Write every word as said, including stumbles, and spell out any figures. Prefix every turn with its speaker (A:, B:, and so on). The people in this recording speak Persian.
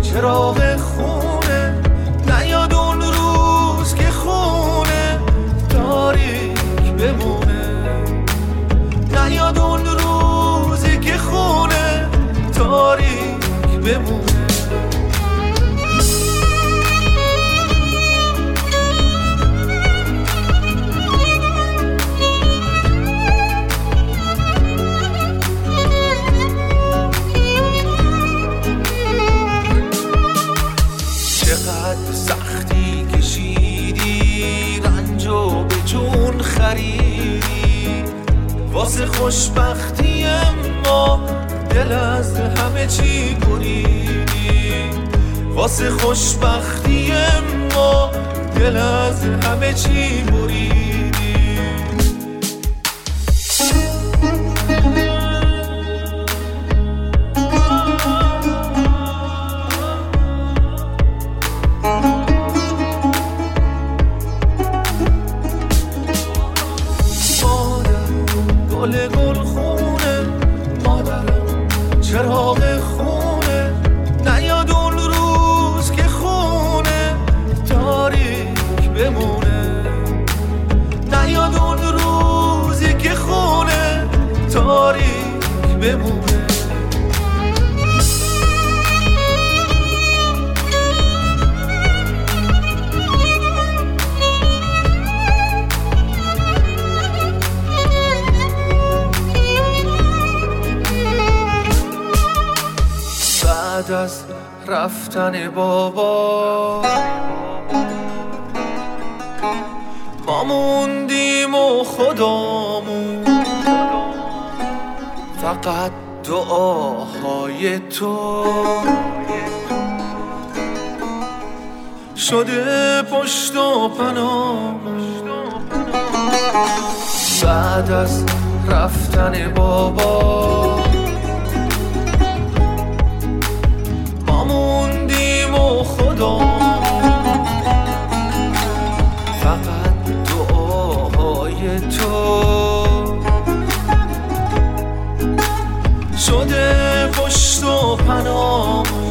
A: چراغ خونه، نیاد اون روز که خونه تاریک بمونه، نیاد اون روزی که خونه تاریک بمونه. چقدر سختی کشیدی، رنجو به جون خریدی واسه خوشبختی، اما دل از همه چی بریدی. واسه خوشبختی اما دل از همه چی بریدی. گل گل خونه، مادرم چراغ خونه، نیاد اون روز که خونه تاریک بمونه، نیاد اون روزی که خونه تاریک بمونه. بعد از رفتن بابا ما موندیم و خدامون، فقط دعاهای تو شده پشت و پناهمون. بعد از رفتن بابا موندیم و خدا فقط دعاهای تو شده پشت و پناهمون.